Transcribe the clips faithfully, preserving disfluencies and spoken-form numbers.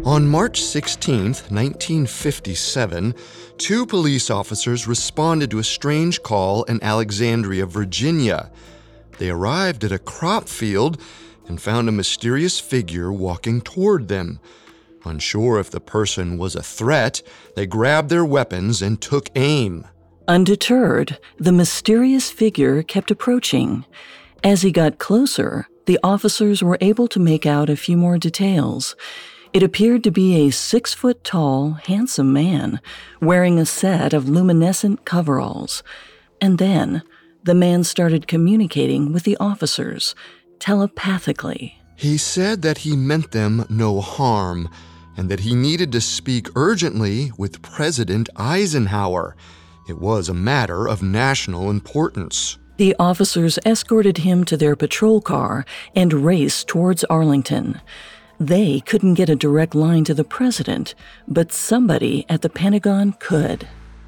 On March sixteenth, nineteen fifty-seven, two police officers responded to a strange call in Alexandria, Virginia. They arrived at a crop field and found a mysterious figure walking toward them. Unsure if the person was a threat, they grabbed their weapons and took aim. Undeterred, the mysterious figure kept approaching. As he got closer, the officers were able to make out a few more details. It appeared to be a six-foot-tall, handsome man wearing a set of luminescent coveralls. And then, the man started communicating with the officers, telepathically. He said that he meant them no harm, and that he needed to speak urgently with President Eisenhower. It was a matter of national importance. The officers escorted him to their patrol car and raced towards Arlington. They couldn't get a direct line to the president, but somebody at the Pentagon could.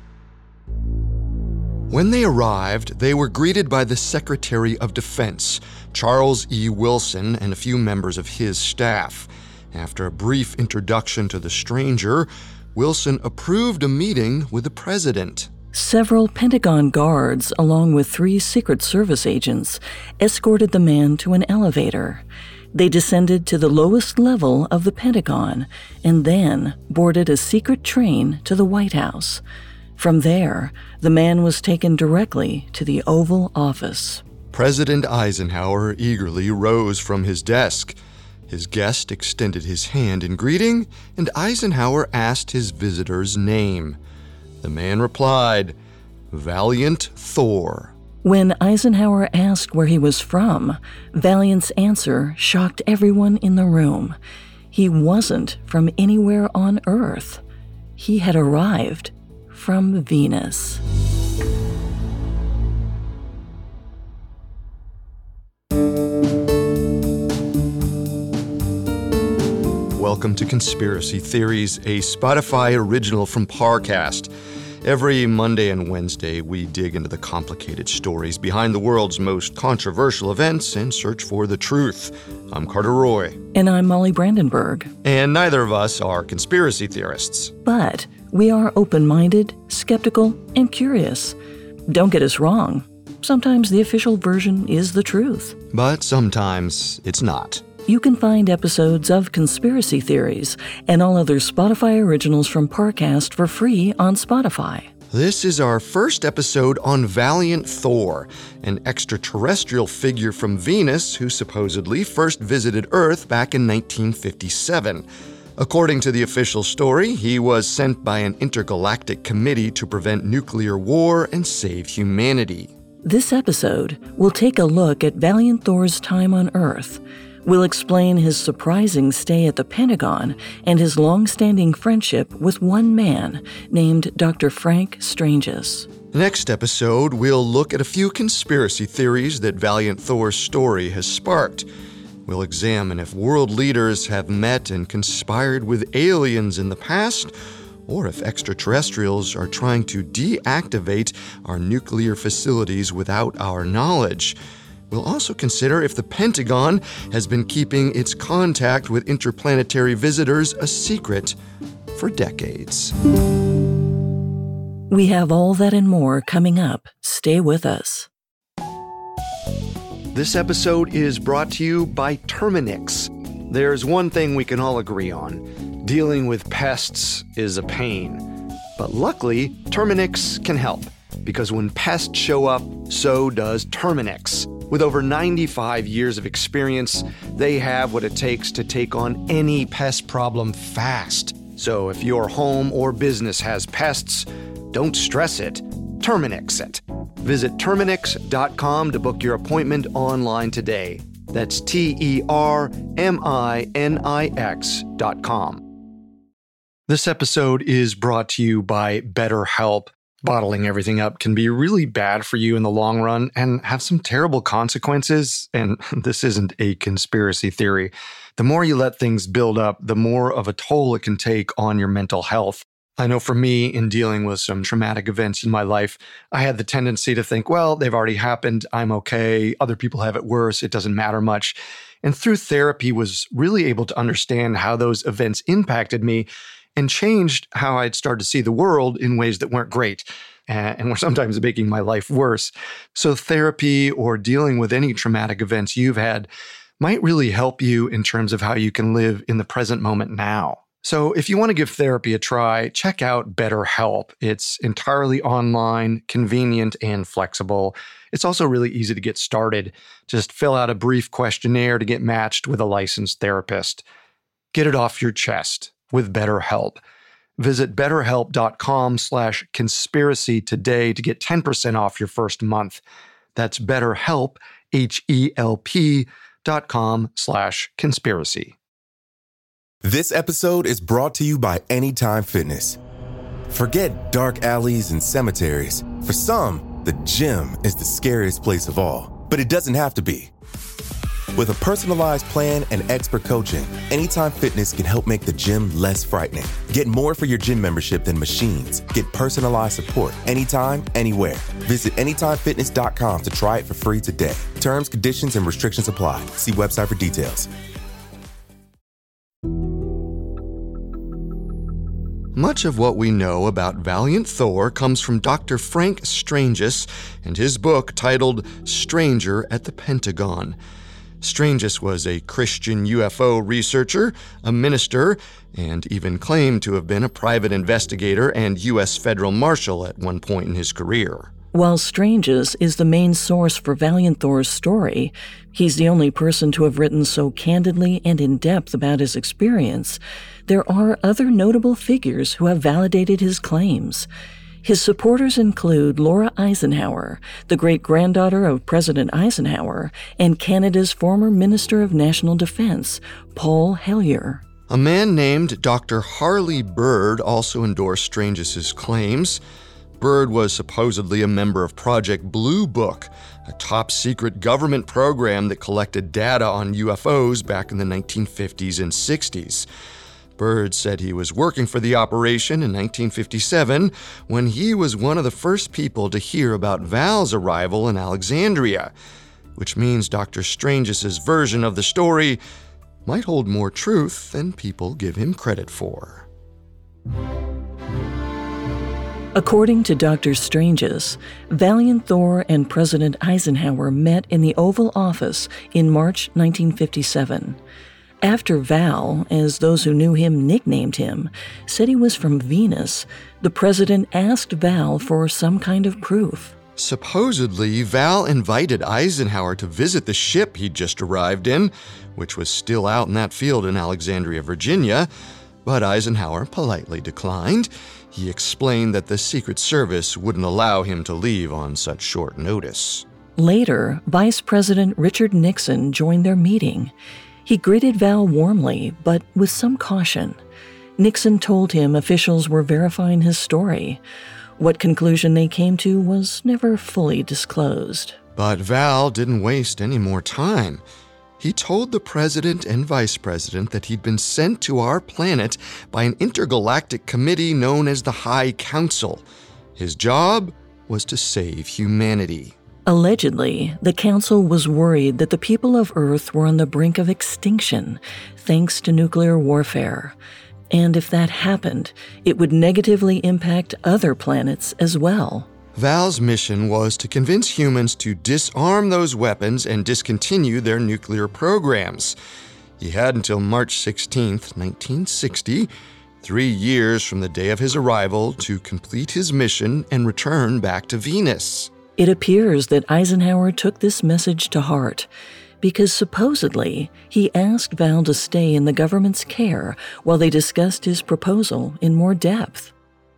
When they arrived, they were greeted by the Secretary of Defense, Charles E. Wilson, and a few members of his staff. After a brief introduction to the stranger, Wilson approved a meeting with the president. Several Pentagon guards, along with three Secret Service agents, escorted the man to an elevator. They descended to the lowest level of the Pentagon and then boarded a secret train to the White House. From there, the man was taken directly to the Oval Office. President Eisenhower eagerly rose from his desk. His guest extended his hand in greeting, and Eisenhower asked his visitor's name. The man replied, "Valiant Thor." When Eisenhower asked where he was from, Valiant's answer shocked everyone in the room. He wasn't from anywhere on Earth. He had arrived from Venus. Welcome to Conspiracy Theories, a Spotify original from Parcast. Every Monday and Wednesday, we dig into the complicated stories behind the world's most controversial events and search for the truth. I'm Carter Roy. And I'm Molly Brandenburg. And neither of us are conspiracy theorists. But we are open-minded, skeptical, and curious. Don't get us wrong. Sometimes the official version is the truth. But sometimes it's not. You can find episodes of Conspiracy Theories and all other Spotify originals from Parcast for free on Spotify. This is our first episode on Valiant Thor, an extraterrestrial figure from Venus who supposedly first visited Earth back in nineteen fifty-seven. According to the official story, he was sent by an intergalactic committee to prevent nuclear war and save humanity. This episode will take a look at Valiant Thor's time on Earth. We'll explain his surprising stay at the Pentagon and his long-standing friendship with one man named Doctor Frank Stranges. Next episode, we'll look at a few conspiracy theories that Valiant Thor's story has sparked. We'll examine if world leaders have met and conspired with aliens in the past, or if extraterrestrials are trying to deactivate our nuclear facilities without our knowledge. We'll also consider if the Pentagon has been keeping its contact with interplanetary visitors a secret for decades. We have all that and more coming up. Stay with us. This episode is brought to you by Terminix. There's one thing we can all agree on. Dealing with pests is a pain. But luckily, Terminix can help. Because when pests show up, so does Terminix. With over ninety-five years of experience, they have what it takes to take on any pest problem fast. So if your home or business has pests, don't stress it. Terminix it. Visit Terminix dot com to book your appointment online today. That's T E R M I N I X dot com. This episode is brought to you by BetterHelp. Bottling everything up can be really bad for you in the long run and have some terrible consequences. And this isn't a conspiracy theory. The more you let things build up, the more of a toll it can take on your mental health. I know for me, in dealing with some traumatic events in my life, I had the tendency to think, well, they've already happened. I'm okay. Other people have it worse. It doesn't matter much. and through therapy was really able to understand how those events impacted me and changed how I'd started to see the world in ways that weren't great and were sometimes making my life worse. So therapy or dealing with any traumatic events you've had might really help you in terms of how you can live in the present moment now. So if you want to give therapy a try, check out BetterHelp. It's entirely online, convenient, and flexible. It's also really easy to get started. Just fill out a brief questionnaire to get matched with a licensed therapist. Get it off your chest with BetterHelp. Visit betterhelp.com slash conspiracy today to get ten percent off your first month. That's BetterHelp, H E L P dot com slash conspiracy. This episode is brought to you by Anytime Fitness. Forget dark alleys and cemeteries. For some, the gym is the scariest place of all, but it doesn't have to be. With a personalized plan and expert coaching, Anytime Fitness can help make the gym less frightening. Get more for your gym membership than machines. Get personalized support anytime, anywhere. Visit anytime fitness dot com to try it for free today. Terms, conditions, and restrictions apply. See website for details. Much of what we know about Valiant Thor comes from Doctor Frank Stranges and his book titled Stranger at the Pentagon. Stranges was a Christian U F O researcher, a minister, and even claimed to have been a private investigator and U S federal marshal at one point in his career. While Stranges is the main source for Valiant Thor's story, he's the only person to have written so candidly and in depth about his experience. There are other notable figures who have validated his claims. His supporters include Laura Eisenhower, the great-granddaughter of President Eisenhower, and Canada's former Minister of National Defense, Paul Hellyer. A man named Doctor Harley Bird also endorsed Stranges' claims. Bird was supposedly a member of Project Blue Book, a top-secret government program that collected data on U F Os back in the nineteen fifties and sixties. Bird said he was working for the operation in nineteen fifty-seven when he was one of the first people to hear about Val's arrival in Alexandria, which means Doctor Stranges' version of the story might hold more truth than people give him credit for. According to Doctor Stranges, Valiant Thor and President Eisenhower met in the Oval Office in March nineteen fifty-seven. After Val, as those who knew him nicknamed him, said he was from Venus, the president asked Val for some kind of proof. Supposedly, Val invited Eisenhower to visit the ship he'd just arrived in, which was still out in that field in Alexandria, Virginia, but Eisenhower politely declined. He explained that the Secret Service wouldn't allow him to leave on such short notice. Later, Vice President Richard Nixon joined their meeting. He greeted Val warmly, but with some caution. Nixon told him officials were verifying his story. What conclusion they came to was never fully disclosed. But Val didn't waste any more time. He told the president and vice president that he'd been sent to our planet by an intergalactic committee known as the High Council. His job was to save humanity. Allegedly, the council was worried that the people of Earth were on the brink of extinction, thanks to nuclear warfare. And if that happened, it would negatively impact other planets as well. Val's mission was to convince humans to disarm those weapons and discontinue their nuclear programs. He had until March sixteenth, nineteen sixty, three years from the day of his arrival, to complete his mission and return back to Venus. It appears that Eisenhower took this message to heart, because supposedly he asked Val to stay in the government's care while they discussed his proposal in more depth.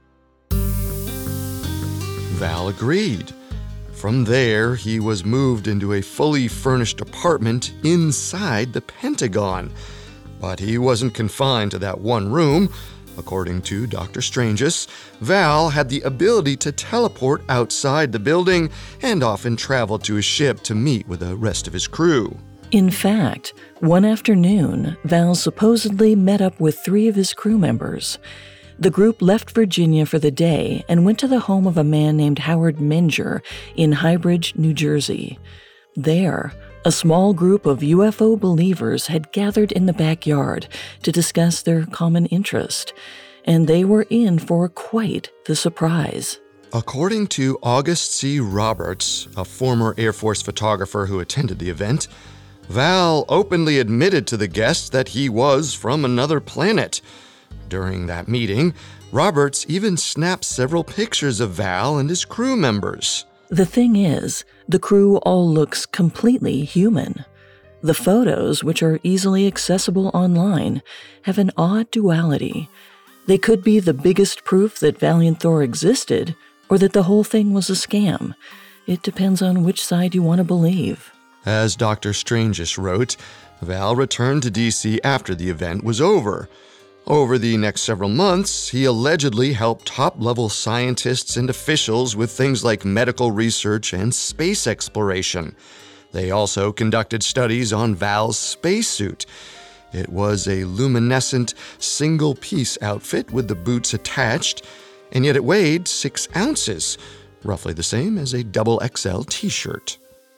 Val agreed. From there, he was moved into a fully furnished apartment inside the Pentagon. But he wasn't confined to that one room. According to Doctor Stranges, Val had the ability to teleport outside the building and often traveled to his ship to meet with the rest of his crew. In fact, one afternoon, Val supposedly met up with three of his crew members. The group left Virginia for the day and went to the home of a man named Howard Menger in Highbridge, New Jersey. There, A small group of U F O believers had gathered in the backyard to discuss their common interest, and they were in for quite the surprise. According to August C. Roberts, a former Air Force photographer who attended the event, Val openly admitted to the guests that he was from another planet. During that meeting, Roberts even snapped several pictures of Val and his crew members. The thing is, the crew all looks completely human. The photos, which are easily accessible online, have an odd duality. They could be the biggest proof that Valiant Thor existed, or that the whole thing was a scam. It depends on which side you want to believe. As Doctor Stranges wrote, Val returned to D C after the event was over. Over the next several months, he allegedly helped top-level scientists and officials with things like medical research and space exploration. They also conducted studies on Val's spacesuit. It was a luminescent, single-piece outfit with the boots attached, and yet it weighed six ounces, roughly the same as a double X L t-shirt.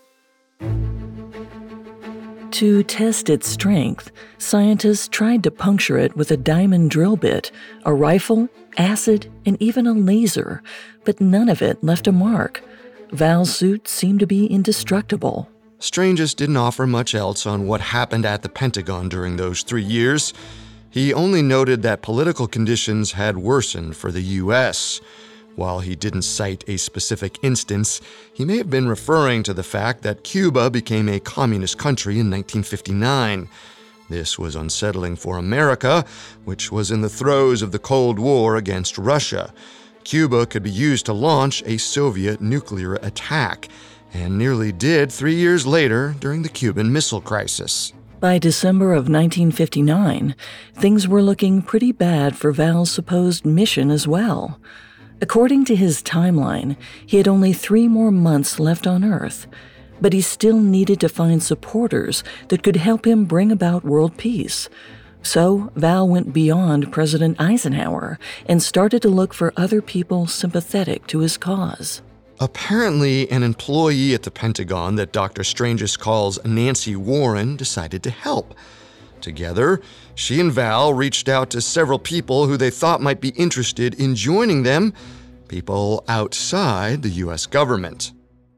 To test its strength, scientists tried to puncture it with a diamond drill bit, a rifle, acid, and even a laser, but none of it left a mark. Val's suit seemed to be indestructible. Stranges didn't offer much else on what happened at the Pentagon during those three years. He only noted that political conditions had worsened for the U S While he didn't cite a specific instance, he may have been referring to the fact that Cuba became a communist country in nineteen fifty-nine. This was unsettling for America, which was in the throes of the Cold War against Russia. Cuba could be used to launch a Soviet nuclear attack, and nearly did three years later during the Cuban Missile Crisis. By December of nineteen fifty-nine, things were looking pretty bad for Val's supposed mission as well. According to his timeline, he had only three more months left on Earth, but he still needed to find supporters that could help him bring about world peace. So Val went beyond President Eisenhower and started to look for other people sympathetic to his cause. Apparently, an employee at the Pentagon that Doctor Stranges calls Nancy Warren decided to help. Together, she and Val reached out to several people who they thought might be interested in joining them, people outside the U S government.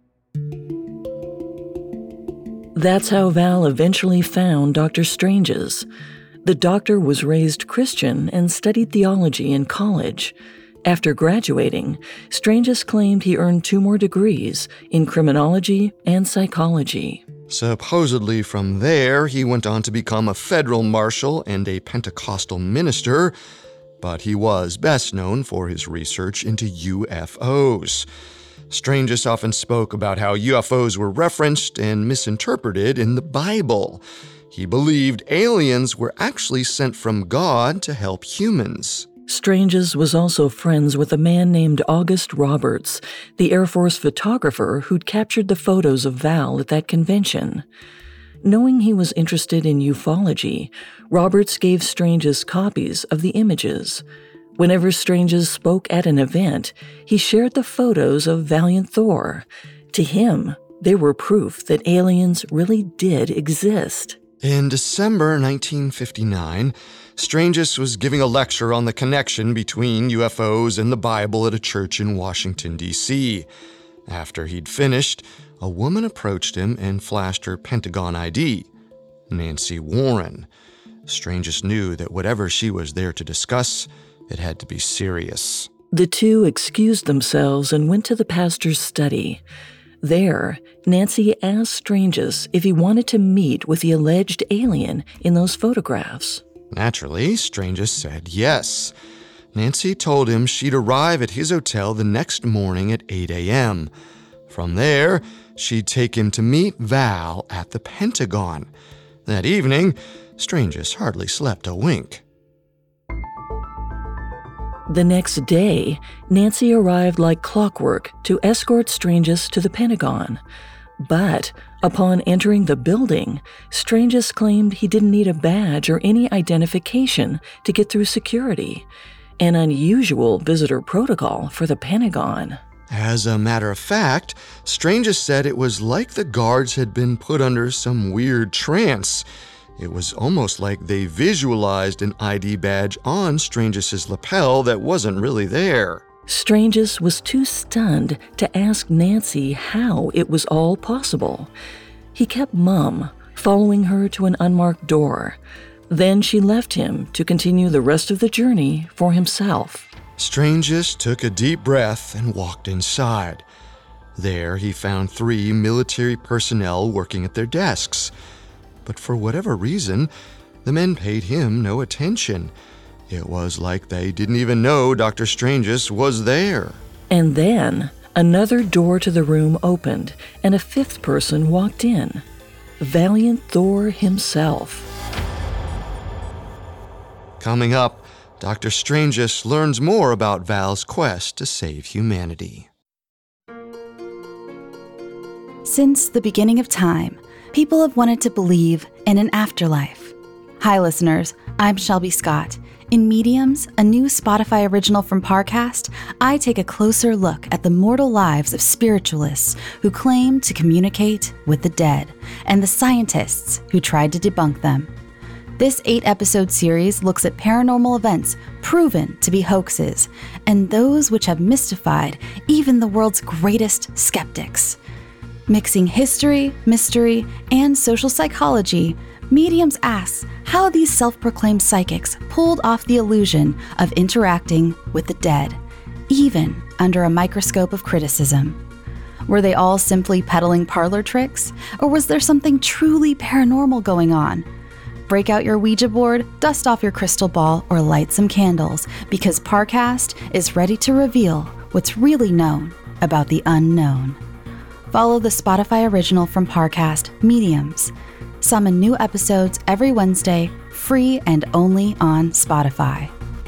That's how Val eventually found Doctor Stranges. The doctor was raised Christian and studied theology in college. After graduating, Stranges claimed he earned two more degrees in criminology and psychology. Supposedly from there, he went on to become a federal marshal and a Pentecostal minister, but he was best known for his research into U F Os. Stranges often spoke about how U F Os were referenced and misinterpreted in the Bible. He believed aliens were actually sent from God to help humans. Stranges was also friends with a man named August Roberts, the Air Force photographer who'd captured the photos of Val at that convention. Knowing he was interested in ufology, Roberts gave Stranges copies of the images. Whenever Stranges spoke at an event, he shared the photos of Valiant Thor. To him, they were proof that aliens really did exist. In December nineteen fifty-nine, Stranges was giving a lecture on the connection between U F Os and the Bible at a church in Washington, D C After he'd finished, a woman approached him and flashed her Pentagon I D, Nancy Warren. Stranges knew that whatever she was there to discuss, it had to be serious. The two excused themselves and went to the pastor's study. There, Nancy asked Stranges if he wanted to meet with the alleged alien in those photographs. Naturally, Stranges said yes. Nancy told him she'd arrive at his hotel the next morning at eight a.m. From there, she'd take him to meet Val at the Pentagon. That evening, Stranges hardly slept a wink. The next day, Nancy arrived like clockwork to escort Stranges to the Pentagon. But upon entering the building, Stranges claimed he didn't need a badge or any identification to get through security, an unusual visitor protocol for the Pentagon. As a matter of fact, Strangus said it was like the guards had been put under some weird trance. It was almost like they visualized an I D badge on Strangus's lapel that wasn't really there. Strangus was too stunned to ask Nancy how it was all possible. He kept mum, following her to an unmarked door. Then she left him to continue the rest of the journey for himself. Strangus took a deep breath and walked inside. There he found three military personnel working at their desks. But for whatever reason, the men paid him no attention. It was like they didn't even know Doctor Strangus was there. And then another door to the room opened, and a fifth person walked in. Valiant Thor himself. Coming up, Doctor Strangus learns more about Val's quest to save humanity. Since the beginning of time, people have wanted to believe in an afterlife. Hi, listeners. I'm Shelby Scott. In Mediums, a new Spotify original from Parcast, I take a closer look at the mortal lives of spiritualists who claim to communicate with the dead and the scientists who tried to debunk them. This eight-episode series looks at paranormal events proven to be hoaxes and those which have mystified even the world's greatest skeptics. Mixing history, mystery, and social psychology, Mediums asks how these self-proclaimed psychics pulled off the illusion of interacting with the dead, even under a microscope of criticism. Were they all simply peddling parlor tricks, or was there something truly paranormal going on? Break out your Ouija board, dust off your crystal ball, or light some candles, because Parcast is ready to reveal what's really known about the unknown. Follow the Spotify original from Parcast, Mediums. Summon new episodes every Wednesday, free and only on Spotify.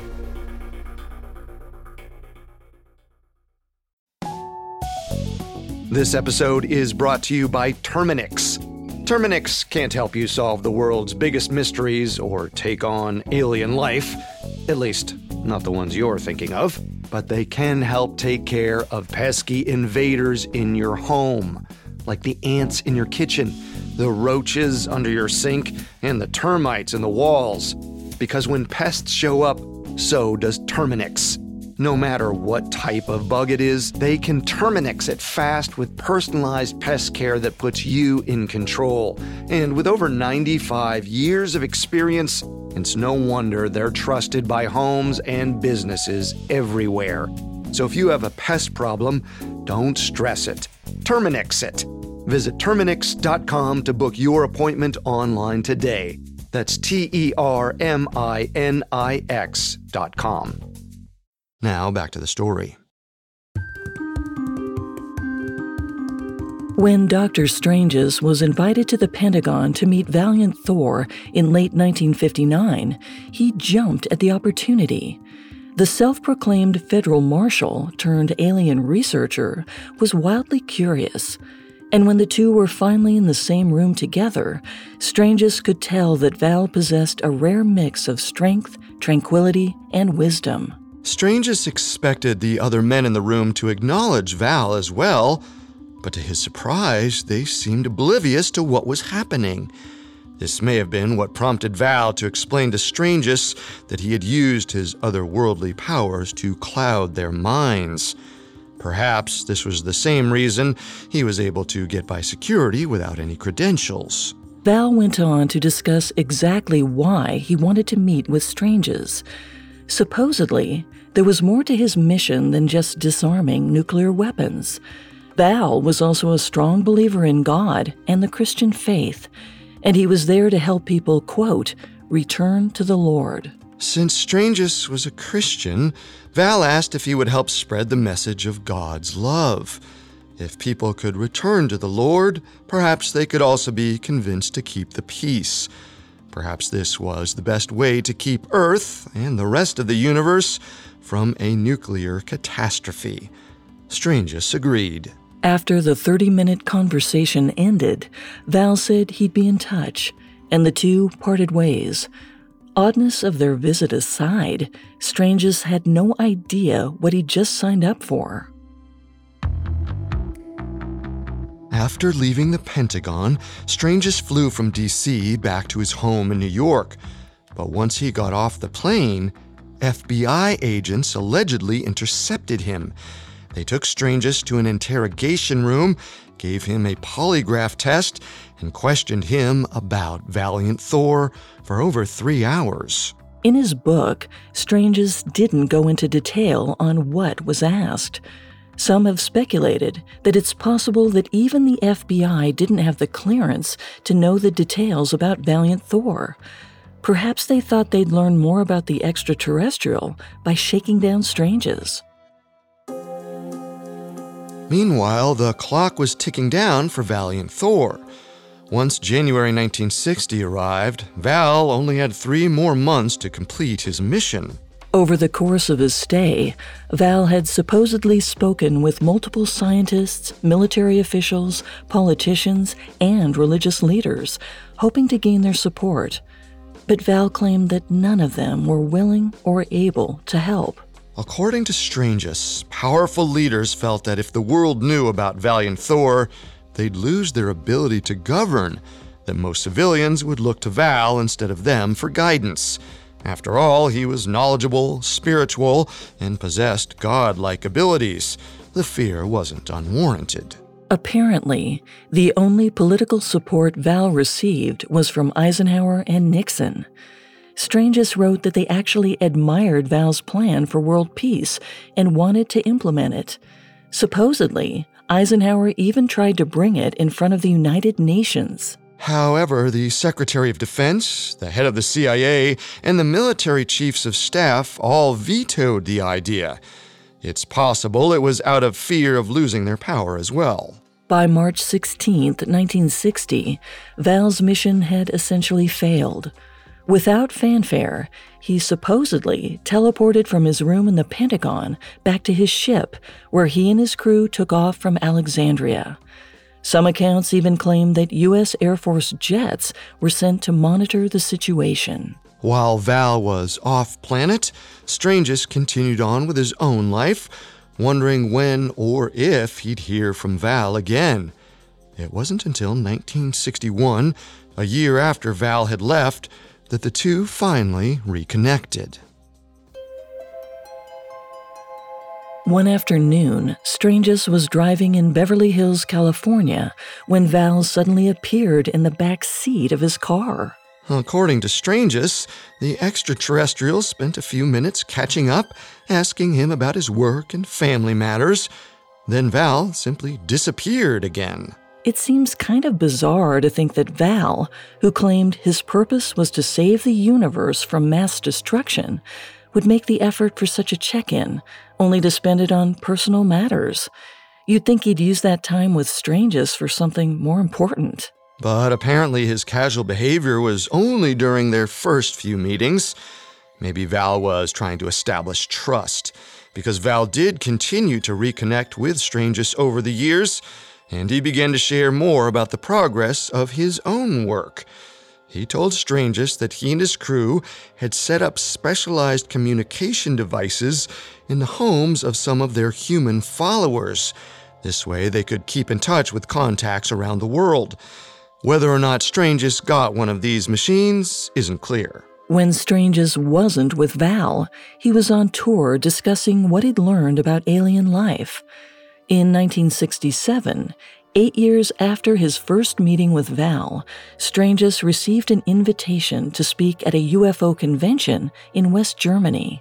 This episode is brought to you by Terminix. Terminix can't help you solve the world's biggest mysteries or take on alien life, at least not the ones you're thinking of, but they can help take care of pesky invaders in your home, like the ants in your kitchen, the roaches under your sink, and the termites in the walls. Because when pests show up, so does Terminix. No matter what type of bug it is, they can Terminix it fast with personalized pest care that puts you in control. And with over ninety-five years of experience, it's no wonder they're trusted by homes and businesses everywhere. So if you have a pest problem, don't stress it. Terminix it. Visit Terminix dot com to book your appointment online today. That's T E R M I N I X dot com. Now, back to the story. When Doctor Strangus was invited to the Pentagon to meet Valiant Thor in late nineteen fifty-nine, he jumped at the opportunity. The self-proclaimed federal marshal turned alien researcher was wildly curious, and when the two were finally in the same room together, Strangus could tell that Val possessed a rare mix of strength, tranquility, and wisdom. Strangus expected the other men in the room to acknowledge Val as well, but to his surprise, they seemed oblivious to what was happening. This may have been what prompted Val to explain to Strangus that he had used his otherworldly powers to cloud their minds. Perhaps this was the same reason he was able to get by security without any credentials. Val went on to discuss exactly why he wanted to meet with Strangus. Supposedly, there was more to his mission than just disarming nuclear weapons. Val was also a strong believer in God and the Christian faith, and he was there to help people, quote, return to the Lord. Since Strangus was a Christian, Val asked if he would help spread the message of God's love. If people could return to the Lord, perhaps they could also be convinced to keep the peace. Perhaps this was the best way to keep Earth and the rest of the universe from a nuclear catastrophe. Strangus agreed. After the thirty-minute conversation ended, Val said he'd be in touch, and the two parted ways. Oddness of their visit aside, Strangus had no idea what he'd just signed up for. After leaving the Pentagon, Stranges flew from D C back to his home in New York. But once he got off the plane, F B I agents allegedly intercepted him. They took Stranges to an interrogation room, gave him a polygraph test, and questioned him about Valiant Thor for over three hours. In his book, Stranges didn't go into detail on what was asked. Some have speculated that it's possible that even the F B I didn't have the clearance to know the details about Valiant Thor. Perhaps they thought they'd learn more about the extraterrestrial by shaking down Stranges. Meanwhile, the clock was ticking down for Valiant Thor. Once January nineteen sixty arrived, Val only had three more months to complete his mission. Over the course of his stay, Val had supposedly spoken with multiple scientists, military officials, politicians, and religious leaders, hoping to gain their support. But Val claimed that none of them were willing or able to help. According to Stranges, powerful leaders felt that if the world knew about Valiant Thor, they'd lose their ability to govern, that most civilians would look to Val instead of them for guidance. After all, he was knowledgeable, spiritual, and possessed godlike abilities. The fear wasn't unwarranted. Apparently, the only political support Val received was from Eisenhower and Nixon. Stranges wrote that they actually admired Val's plan for world peace and wanted to implement it. Supposedly, Eisenhower even tried to bring it in front of the United Nations. However, the Secretary of Defense, the head of the C I A, and the military chiefs of staff all vetoed the idea. It's possible it was out of fear of losing their power as well. By March sixteenth, nineteen sixty, Val's mission had essentially failed. Without fanfare, he supposedly teleported from his room in the Pentagon back to his ship, where he and his crew took off from Alexandria. Some accounts even claim that U S Air Force jets were sent to monitor the situation. While Val was off-planet, Stranges continued on with his own life, wondering when or if he'd hear from Val again. It wasn't until nineteen sixty-one, a year after Val had left, that the two finally reconnected. One afternoon, Stranges was driving in Beverly Hills, California, when Val suddenly appeared in the back seat of his car. According to Stranges, the extraterrestrial spent a few minutes catching up, asking him about his work and family matters. Then Val simply disappeared again. It seems kind of bizarre to think that Val, who claimed his purpose was to save the universe from mass destruction, would make the effort for such a check-in, only to spend it on personal matters. You'd think he'd use that time with Stranges for something more important. But apparently his casual behavior was only during their first few meetings. Maybe Val was trying to establish trust, because Val did continue to reconnect with Stranges over the years, and he began to share more about the progress of his own work. He told Stranges that he and his crew had set up specialized communication devices in the homes of some of their human followers. This way they could keep in touch with contacts around the world. Whether or not Stranges got one of these machines isn't clear. When Stranges wasn't with Val, he was on tour discussing what he'd learned about alien life. In nineteen sixty-seven, eight years after his first meeting with Val, Stranges received an invitation to speak at a U F O convention in West Germany.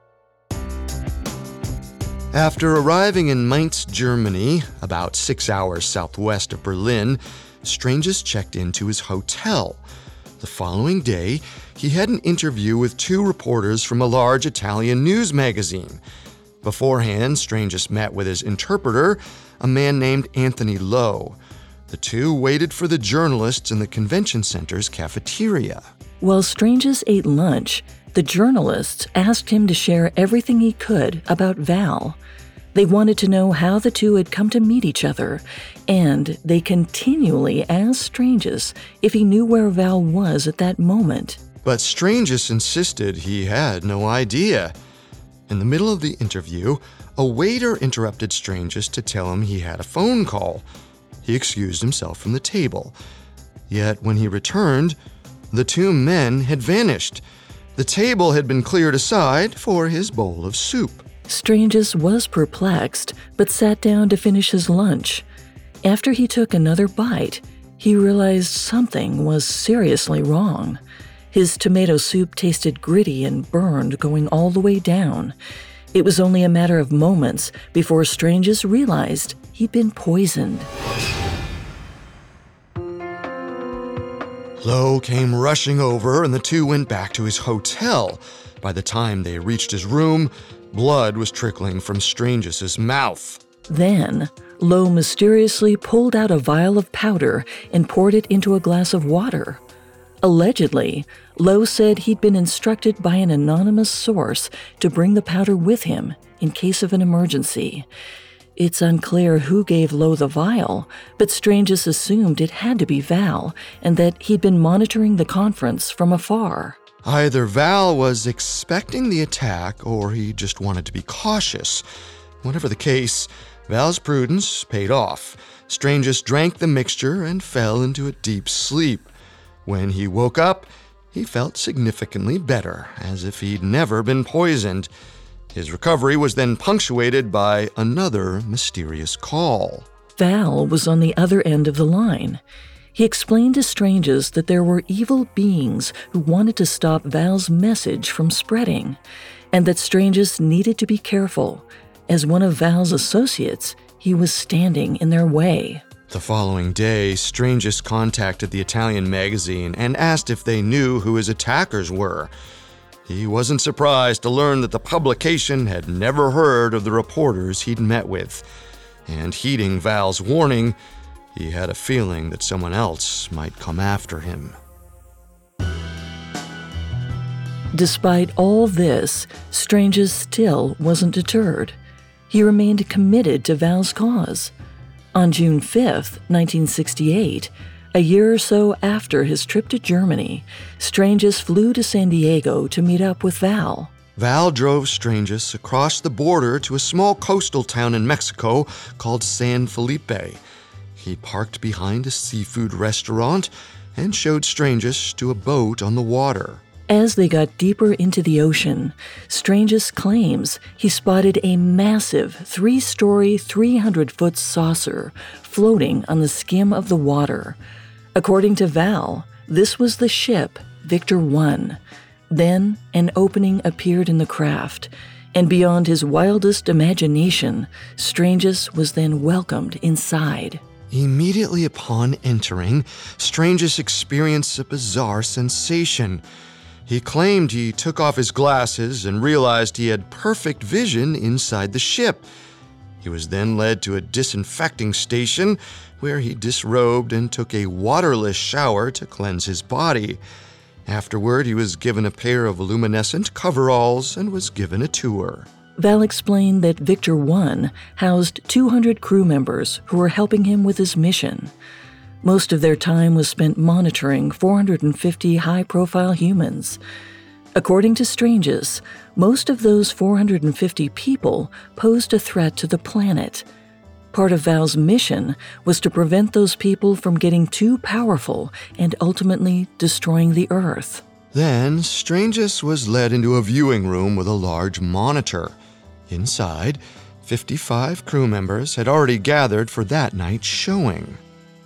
After arriving in Mainz, Germany, about six hours southwest of Berlin, Stranges checked into his hotel. The following day, he had an interview with two reporters from a large Italian news magazine. Beforehand, Stranges met with his interpreter, a man named Anthony Lowe. The two waited for the journalists in the convention center's cafeteria. While Stranges ate lunch, the journalists asked him to share everything he could about Val. They wanted to know how the two had come to meet each other, and they continually asked Stranges if he knew where Val was at that moment. But Stranges insisted he had no idea. In the middle of the interview, a waiter interrupted Stranges to tell him he had a phone call. he excused himself from the table. Yet when he returned, the two men had vanished. The table had been cleared aside for his bowl of soup. Strangus was perplexed, but sat down to finish his lunch. After he took another bite, he realized something was seriously wrong. His tomato soup tasted gritty and burned going all the way down. It was only a matter of moments before Strangus realized he'd been poisoned. Lowe came rushing over, and the two went back to his hotel. By the time they reached his room, blood was trickling from Strangus's mouth. Then, Lowe mysteriously pulled out a vial of powder and poured it into a glass of water. Allegedly, Lowe said he'd been instructed by an anonymous source to bring the powder with him in case of an emergency. It's unclear who gave Lowe the vial, but Strangus assumed it had to be Val and that he'd been monitoring the conference from afar. Either Val was expecting the attack or he just wanted to be cautious. Whatever the case, Val's prudence paid off. Strangus drank the mixture and fell into a deep sleep. When he woke up, he felt significantly better, as if he'd never been poisoned. His recovery was then punctuated by another mysterious call. Val was on the other end of the line. He explained to Strangus that there were evil beings who wanted to stop Val's message from spreading, and that Strangus needed to be careful. As one of Val's associates, he was standing in their way. The following day, Strangus contacted the Italian magazine and asked if they knew who his attackers were. He wasn't surprised to learn that the publication had never heard of the reporters he'd met with. And heeding Val's warning, he had a feeling that someone else might come after him. Despite all this, Strangus still wasn't deterred. He remained committed to Val's cause. On June fifth, nineteen sixty-eight, a year or so after his trip to Germany, Strangus flew to San Diego to meet up with Val. Val drove Strangus across the border to a small coastal town in Mexico called San Felipe. He parked behind a seafood restaurant and showed Strangus to a boat on the water. As they got deeper into the ocean, Strangus claims he spotted a massive three-story, three hundred foot saucer floating on the skim of the water. According to Val, this was the ship Victor one. Then an opening appeared in the craft, and beyond his wildest imagination, Strangus was then welcomed inside. Immediately upon entering, Strangus experienced a bizarre sensation. He claimed he took off his glasses and realized he had perfect vision inside the ship. He was then led to a disinfecting station where he disrobed and took a waterless shower to cleanse his body. Afterward, he was given a pair of luminescent coveralls and was given a tour. Val explained that Victor one housed two hundred crew members who were helping him with his mission. Most of their time was spent monitoring four hundred fifty high-profile humans. According to Strangus, most of those four hundred fifty people posed a threat to the planet. Part of Val's mission was to prevent those people from getting too powerful and ultimately destroying the Earth. Then, Strangus was led into a viewing room with a large monitor. Inside, fifty-five crew members had already gathered for that night's showing.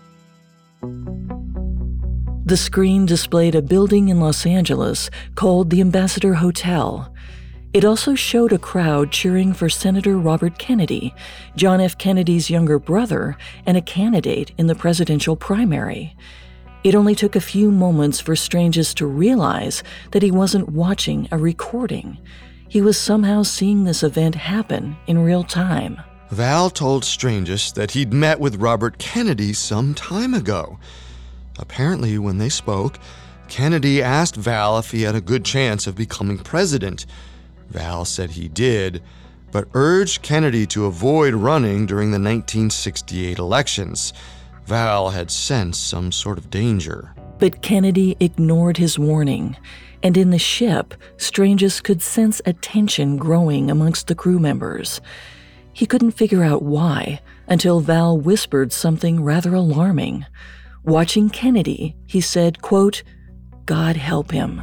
The screen displayed a building in Los Angeles called the Ambassador Hotel. It also showed a crowd cheering for Senator Robert Kennedy, John F. Kennedy's younger brother, and a candidate in the presidential primary. It only took a few moments for Strangus to realize that he wasn't watching a recording. He was somehow seeing this event happen in real time. Val told Strangus that he'd met with Robert Kennedy some time ago. Apparently, when they spoke, Kennedy asked Val if he had a good chance of becoming president. Val said he did, but urged Kennedy to avoid running during the nineteen sixty-eight elections. Val had sensed some sort of danger. But Kennedy ignored his warning, and in the ship, Strangus could sense a tension growing amongst the crew members. He couldn't figure out why until Val whispered something rather alarming. Watching Kennedy, he said, quote, "God help him."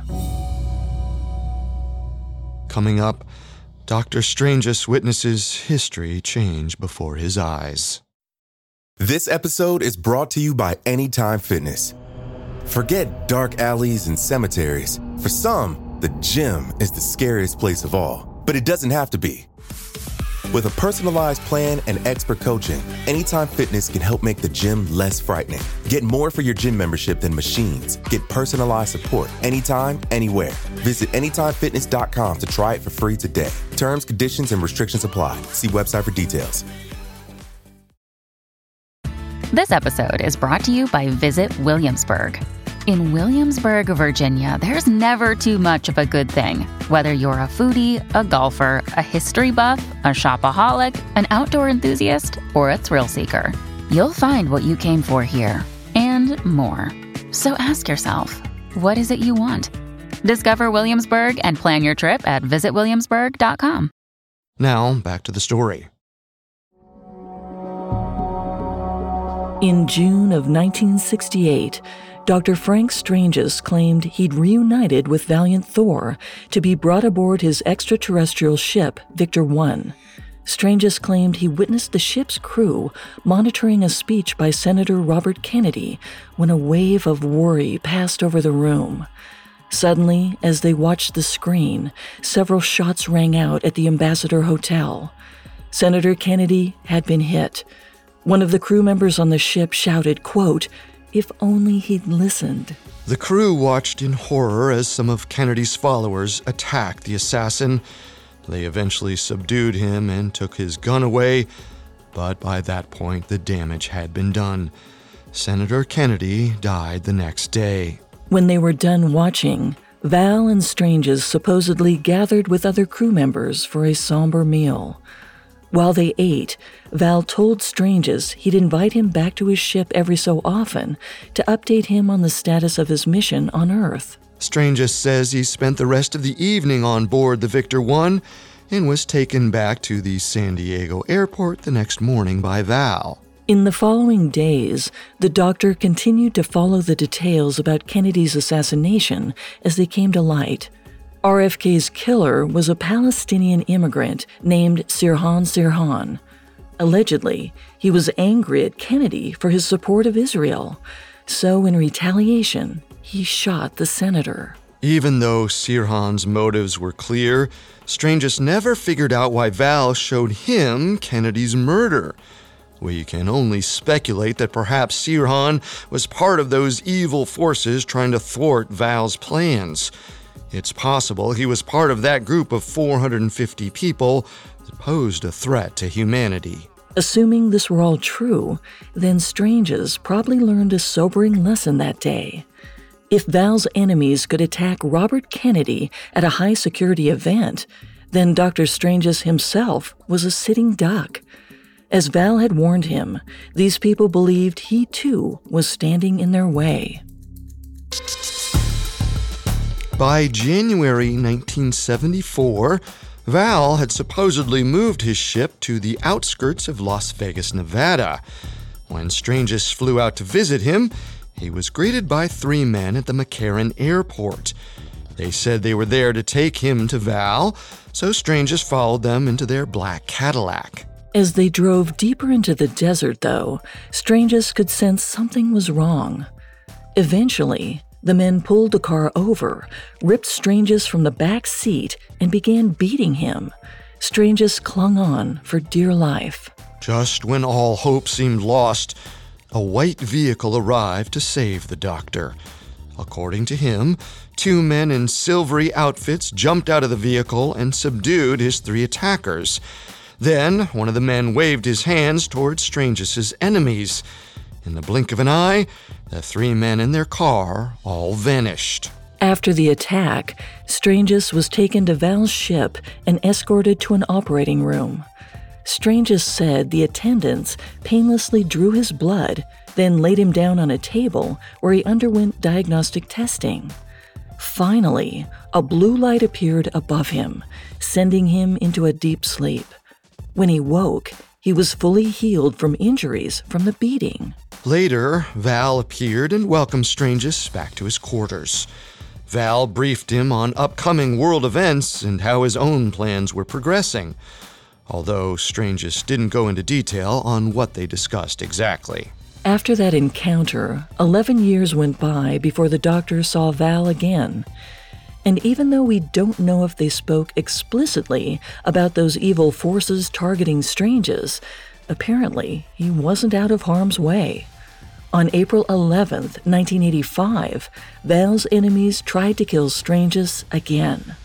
Coming up, Doctor Strangus witnesses history change before his eyes. This episode is brought to you by Anytime Fitness. Forget dark alleys and cemeteries. For some, the gym is the scariest place of all, but it doesn't have to be. With a personalized plan and expert coaching, Anytime Fitness can help make the gym less frightening. Get more for your gym membership than machines. Get personalized support anytime, anywhere. Visit anytime fitness dot com to try it for free today. Terms, conditions, and restrictions apply. See website for details. This episode is brought to you by Visit Williamsburg. In Williamsburg, Virginia, there's never too much of a good thing. Whether you're a foodie, a golfer, a history buff, a shopaholic, an outdoor enthusiast, or a thrill seeker, you'll find what you came for here and more. So ask yourself, what is it you want? Discover Williamsburg and plan your trip at visit williamsburg dot com. Now, back to the story. In June of nineteen sixty-eight, Doctor Frank Strangus claimed he'd reunited with Valiant Thor to be brought aboard his extraterrestrial ship, Victor one. Strangus claimed he witnessed the ship's crew monitoring a speech by Senator Robert Kennedy when a wave of worry passed over the room. Suddenly, as they watched the screen, several shots rang out at the Ambassador Hotel. Senator Kennedy had been hit. One of the crew members on the ship shouted, quote, "If only he'd listened." The crew watched in horror as some of Kennedy's followers attacked the assassin. They eventually subdued him and took his gun away, but by that point the damage had been done. Senator Kennedy died the next day. When they were done watching, Val and Strangus supposedly gathered with other crew members for a somber meal. While they ate, Val told Strangus he'd invite him back to his ship every so often to update him on the status of his mission on Earth. Strangus says he spent the rest of the evening on board the Victor one and was taken back to the San Diego airport the next morning by Val. In the following days, the doctor continued to follow the details about Kennedy's assassination as they came to light. R F K's killer was a Palestinian immigrant named Sirhan Sirhan. Allegedly, he was angry at Kennedy for his support of Israel, so in retaliation, he shot the senator. Even though Sirhan's motives were clear, Strangus never figured out why Val showed him Kennedy's murder. We can only speculate that perhaps Sirhan was part of those evil forces trying to thwart Val's plans. It's possible he was part of that group of four hundred fifty people that posed a threat to humanity. Assuming this were all true, then Strangus probably learned a sobering lesson that day. If Val's enemies could attack Robert Kennedy at a high-security event, then Doctor Strangus himself was a sitting duck. As Val had warned him, these people believed he too was standing in their way. By January nineteen seventy-four, Val had supposedly moved his ship to the outskirts of Las Vegas, Nevada. When Strangus flew out to visit him, he was greeted by three men at the McCarran airport. They said they were there to take him to Val, so Strangus followed them into their black Cadillac. As they drove deeper into the desert, though, Strangus could sense something was wrong. Eventually, the men pulled the car over, ripped Strangus from the back seat, and began beating him. Strangus clung on for dear life. Just when all hope seemed lost, a white vehicle arrived to save the doctor. According to him, two men in silvery outfits jumped out of the vehicle and subdued his three attackers. Then, one of the men waved his hands towards Strangus's enemies. In the blink of an eye, the three men in their car all vanished. After the attack, Strangus was taken to Val's ship and escorted to an operating room. Strangus said the attendants painlessly drew his blood, then laid him down on a table where he underwent diagnostic testing. Finally, a blue light appeared above him, sending him into a deep sleep. When he woke, he was fully healed from injuries from the beating. Later, Val appeared and welcomed Strangus back to his quarters. Val briefed him on upcoming world events and how his own plans were progressing, although Strangus didn't go into detail on what they discussed exactly. After that encounter, eleven years went by before the doctor saw Val again. And even though we don't know if they spoke explicitly about those evil forces targeting Strangus, apparently he wasn't out of harm's way. On April eleventh, nineteen eighty-five, Val's enemies tried to kill Strangus again.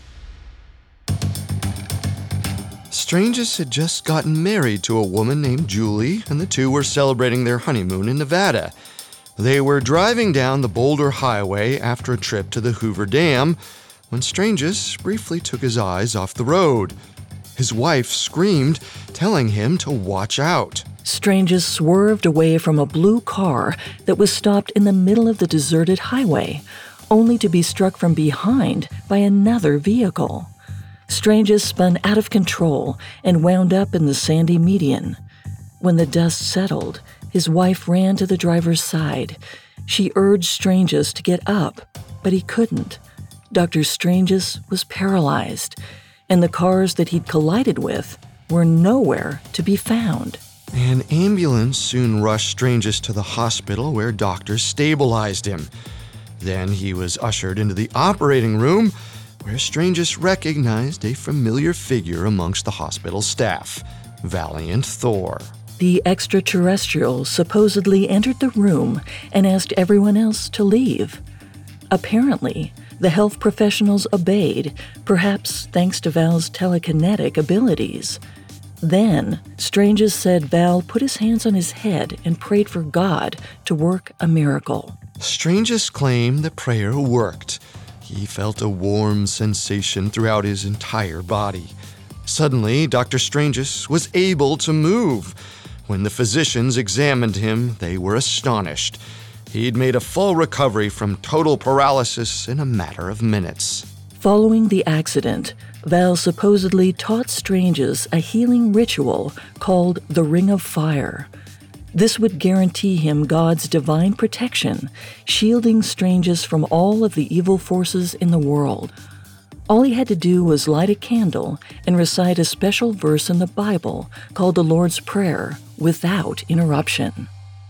Strangus had just gotten married to a woman named Julie, and the two were celebrating their honeymoon in Nevada. They were driving down the Boulder Highway after a trip to the Hoover Dam when Strangus briefly took his eyes off the road. His wife screamed, telling him to watch out. Strangus swerved away from a blue car that was stopped in the middle of the deserted highway, only to be struck from behind by another vehicle. Strangus spun out of control and wound up in the sandy median. When the dust settled, his wife ran to the driver's side. She urged Strangus to get up, but he couldn't. Doctor Strangus was paralyzed, and the cars that he'd collided with were nowhere to be found. An ambulance soon rushed Strangus to the hospital where doctors stabilized him. Then he was ushered into the operating room where Strangus recognized a familiar figure amongst the hospital staff, Valiant Thor. The extraterrestrial supposedly entered the room and asked everyone else to leave. Apparently, the health professionals obeyed, perhaps thanks to Val's telekinetic abilities. Then, Strangus said Val put his hands on his head and prayed for God to work a miracle. Strangus claimed the prayer worked. He felt a warm sensation throughout his entire body. Suddenly, Doctor Strangus was able to move. When the physicians examined him, they were astonished. He'd made a full recovery from total paralysis in a matter of minutes. Following the accident, Val supposedly taught Strangus a healing ritual called the Ring of Fire. This would guarantee him God's divine protection, shielding Strangus from all of the evil forces in the world. All he had to do was light a candle and recite a special verse in the Bible called the Lord's Prayer without interruption.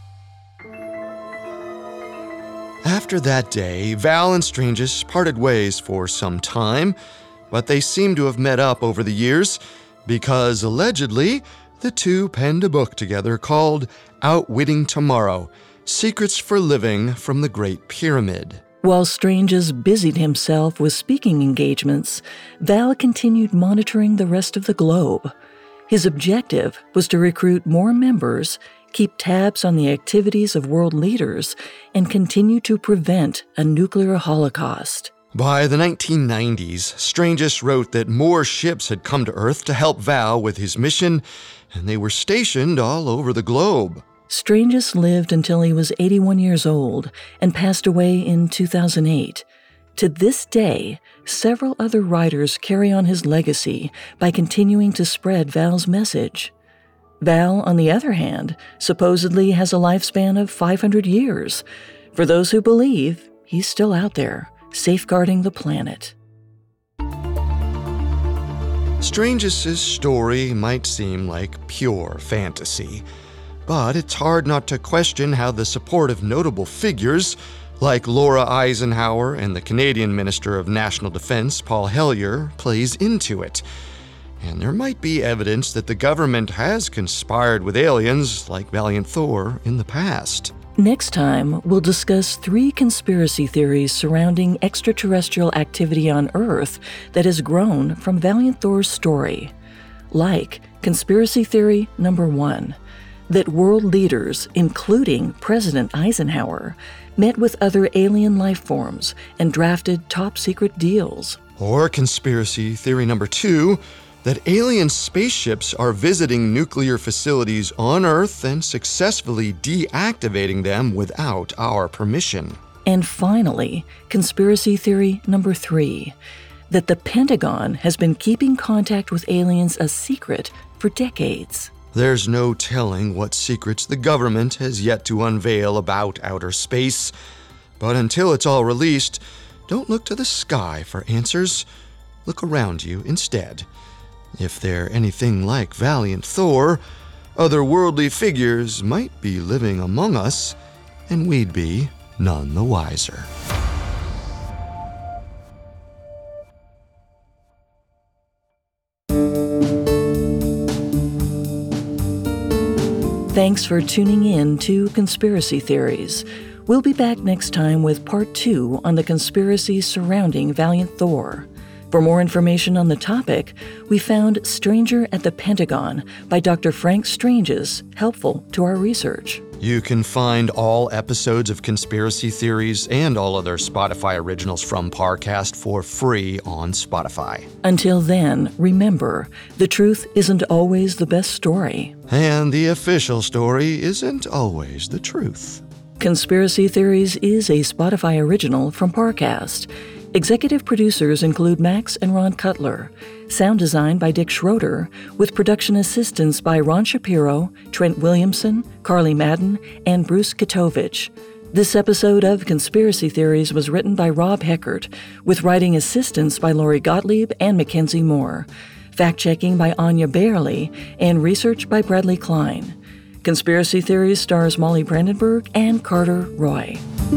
After that day, Val and Strangus parted ways for some time, but they seem to have met up over the years because, allegedly, the two penned a book together called Outwitting Tomorrow, Secrets for Living from the Great Pyramid. While Strangus busied himself with speaking engagements, Val continued monitoring the rest of the globe. His objective was to recruit more members, keep tabs on the activities of world leaders, and continue to prevent a nuclear holocaust. By the nineteen nineties, Strangus wrote that more ships had come to Earth to help Val with his mission, and they were stationed all over the globe. Strangus lived until he was eighty-one years old and passed away in two thousand eight. To this day, several other writers carry on his legacy by continuing to spread Val's message. Val, on the other hand, supposedly has a lifespan of five hundred years. For those who believe, he's still out there, safeguarding the planet. Strangus's story might seem like pure fantasy, but it's hard not to question how the support of notable figures like Laura Eisenhower and the Canadian Minister of National Defense, Paul Hellyer, plays into it. And there might be evidence that the government has conspired with aliens like Valiant Thor in the past. Next time, we'll discuss three conspiracy theories surrounding extraterrestrial activity on Earth that has grown from Valiant Thor's story. Like conspiracy theory number one, that world leaders, including President Eisenhower, met with other alien life forms and drafted top-secret deals. Or conspiracy theory number two, that alien spaceships are visiting nuclear facilities on Earth and successfully deactivating them without our permission. And finally, conspiracy theory number three, that the Pentagon has been keeping contact with aliens a secret for decades. There's no telling what secrets the government has yet to unveil about outer space. But until it's all released, don't look to the sky for answers. Look around you instead. If they're anything like Valiant Thor, otherworldly figures might be living among us, and we'd be none the wiser. Thanks for tuning in to Conspiracy Theories. We'll be back next time with part two on the conspiracies surrounding Valiant Thor. For more information on the topic, we found Stranger at the Pentagon by Doctor Frank Stranges helpful to our research. You can find all episodes of Conspiracy Theories and all other Spotify originals from Parcast for free on Spotify. Until then, remember, the truth isn't always the best story. And the official story isn't always the truth. Conspiracy Theories is a Spotify original from Parcast. Executive producers include Max and Ron Cutler. Sound design by Dick Schroeder, with production assistance by Ron Shapiro, Trent Williamson, Carly Madden, and Bruce Katovich. This episode of Conspiracy Theories was written by Rob Heckert, with writing assistance by Lori Gottlieb and Mackenzie Moore. Fact-checking by Anya Bailey, and research by Bradley Klein. Conspiracy Theories stars Molly Brandenburg and Carter Roy.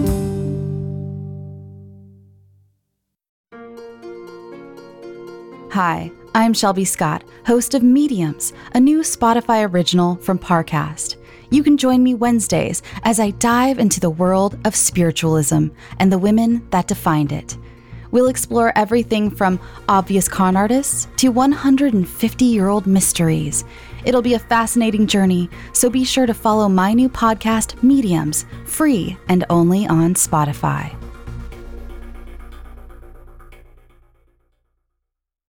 Hi, I'm Shelby Scott, host of Mediums, a new Spotify original from Parcast. You can join me Wednesdays as I dive into the world of spiritualism and the women that defined it. We'll explore everything from obvious con artists to one hundred fifty-year-old mysteries. It'll be a fascinating journey, so be sure to follow my new podcast, Mediums, free and only on Spotify.